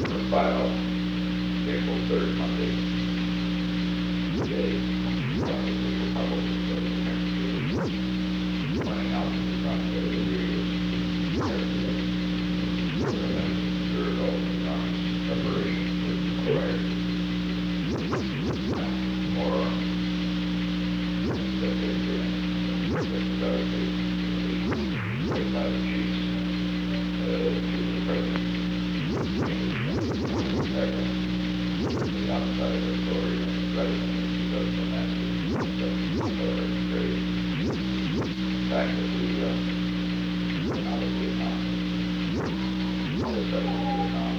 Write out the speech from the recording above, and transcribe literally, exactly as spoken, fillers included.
or file April third, Monday. Today, probably will probably go to the next meeting. Planning out the front of the year. Sure, all the time, preparation is required. More that they're doing. That's about it. Right now, the chiefs, uh, to the president. Second, the outside authority, president, does the master. So, it's great. The fact that we, uh, out of Vietnam, all the presidents of Vietnam,